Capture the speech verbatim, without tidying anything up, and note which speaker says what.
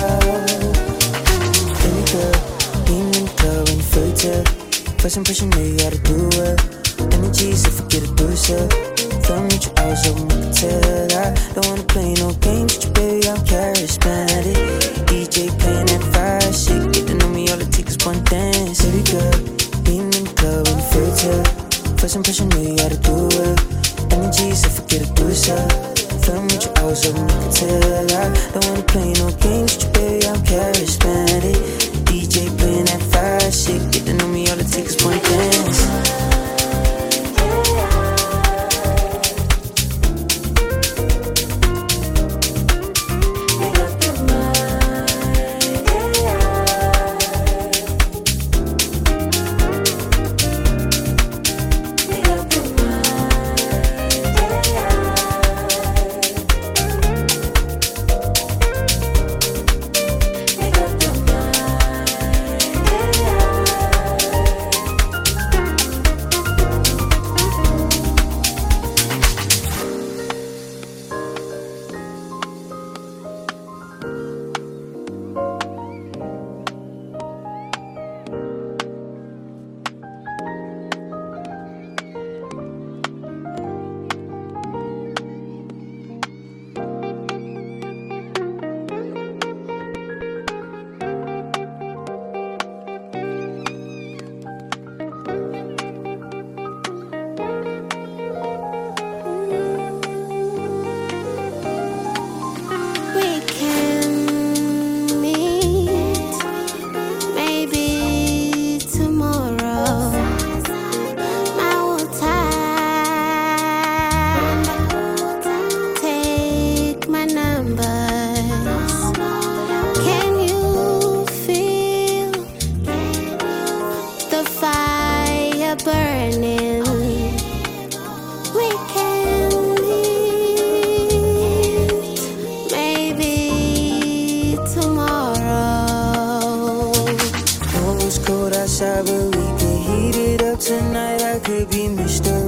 Speaker 1: Baby girl, being in the club when you feel it. First impression, know you gotta do it. Energy, so forget it, do yourself. Film with your eyes open, you can tell. I don't wanna play no games with you, baby, I'm charismatic. D J playing that fire shit, get to know me, all it takes is one dance. Baby girl, being in the club when you feel it. First impression, know you gotta do it. Energy, so forget it, do yourself. Film with your eyes open, you can tell. I don't wanna play no games with you, baby, I'm charismatic. D J playing that fire shit, get to know me, all it takes is one dance. Outside, but we can heat it up tonight. I could be Mister